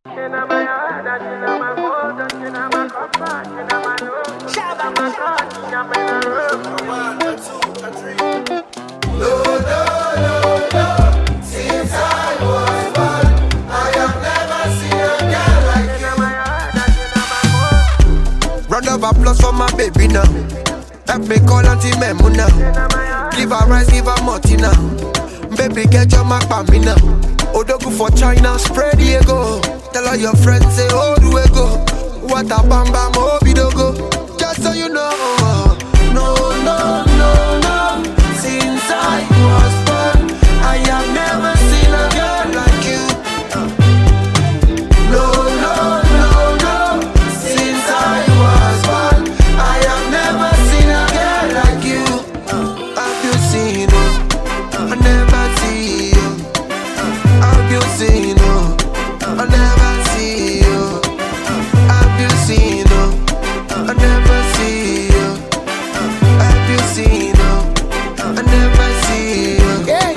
Round of applause for my baby now. Help me call Auntie Memuna. Give her rice, give her Martina. Baby, get your mark by me now. Odogu for China, spread the ego. Tell all your friends, say, oh, do we go? What a bam bam, oh, bidogo. Just so you know, no, no, no, no. Since I was born, I have never seen a girl like you. No, no, no, no. Since I was born, I have never seen a girl like you. Have you seen her? I never see you. Have you seen her? I never see you. Have you seen her? I never see you. Have you seen her? I never see you. Hey,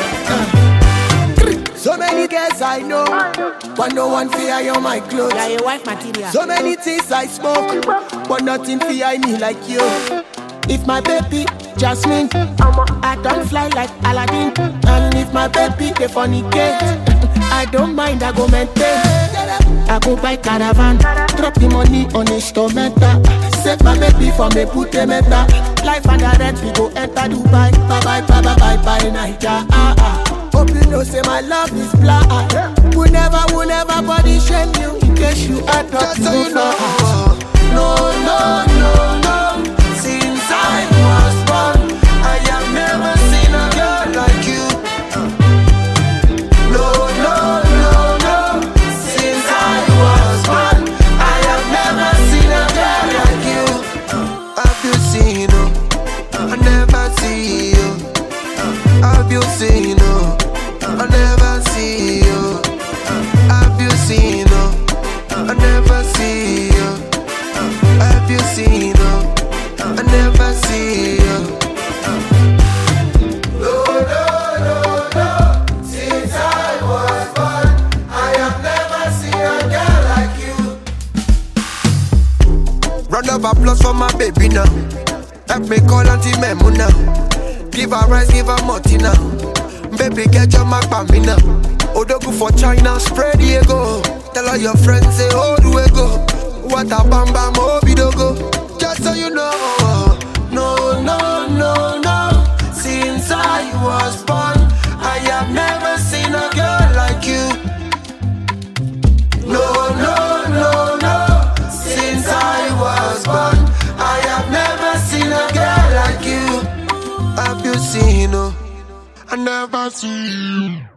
so many girls I know, but no one fear you my clothes. Yeah, your wife material. So many things I smoke, but nothing fear me like you. If my baby Jasmine, I don't fly like Aladdin. And if my baby the funny gate, I don't mind, I go maintain. I go buy caravan, drop the money on instrumental. Save my baby from a pute meta. Life and the rent, we go enter Dubai. Bye bye, bye bye, bye bye, Naija. Hope you know, say my love is blind. We never body shame you. In case you are Just so you talking know, no, no, no, no. Since I was born, I have never seen a girl like you. No, no, no, no. Since I was born, I have never seen a girl like you. Have you seen her? I never see you. Have you seen her? I never see you. Have you seen her? I never see you. Have you seen her? I never see you. No, no, no, no. Since I was born, I have never seen a girl like you. Round of applause for my baby now. Help me call Auntie Memuna. Give her rice, give her Martina. Baby, get your mark by me now. Odogu for China, spread the ego. Tell all your friends, say, oh, do we go? What a bam bam, oh, bidogo. Just so you know, no, no, no, no. Since I was born, I have never seen a girl like you. No, no, no, no. Since I was born, I have never seen a girl like you. Have you seen her? I never see you.